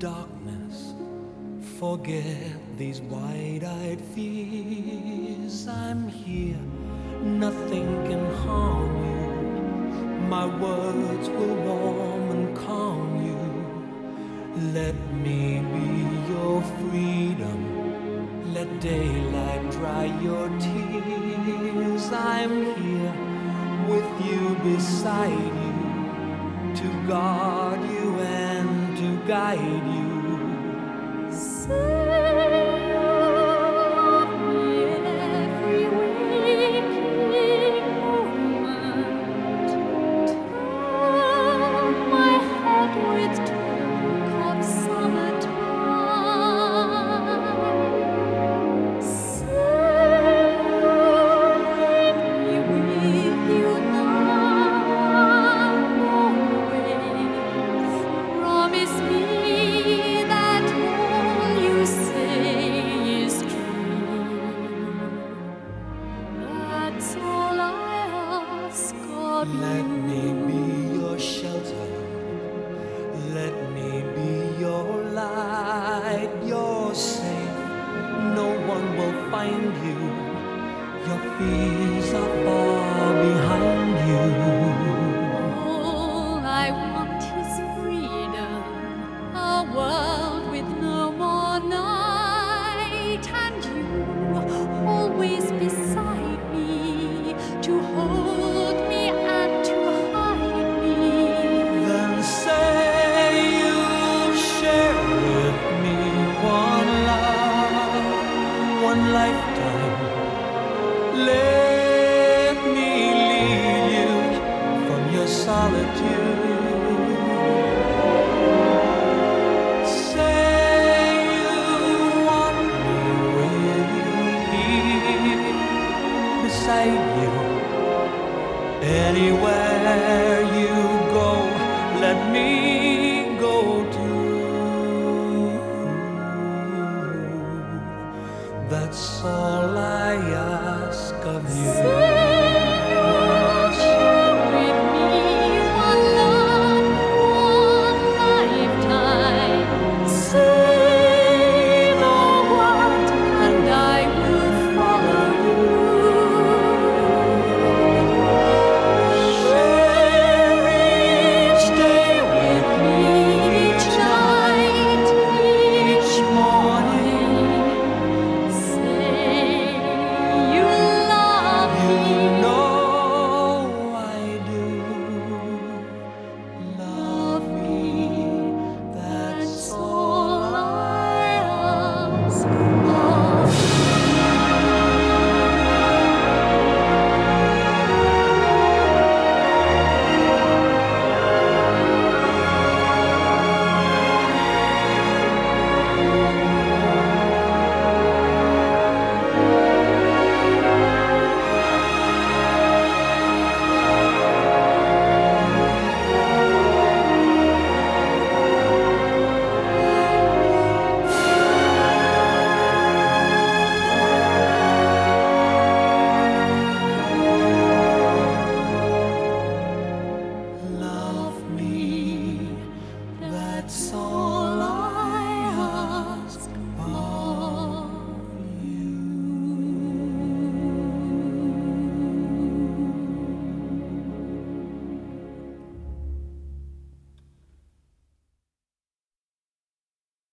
darkness, forget these wide-eyed fears. I'm here, nothing can harm you. My words will warm and calm you. Let me be your freedom. Let daylight dry your tears. I'm here with you, beside you, to guard you and to guide you. Let me be your shelter. Let me be your light. You're safe. No one will find you. Your fears are far behind you. All I want is freedom, a world with no more night, and you always beside me to hold me. One lifetime, let me lead you from your solitude. Say you want me with you, here beside you. Anywhere you go, let me go too. That's all I ask of you. Share with me one love, one lifetime. Say the word and I will follow you. Share each day with me, each night, each morning. Love me, that's all I ask.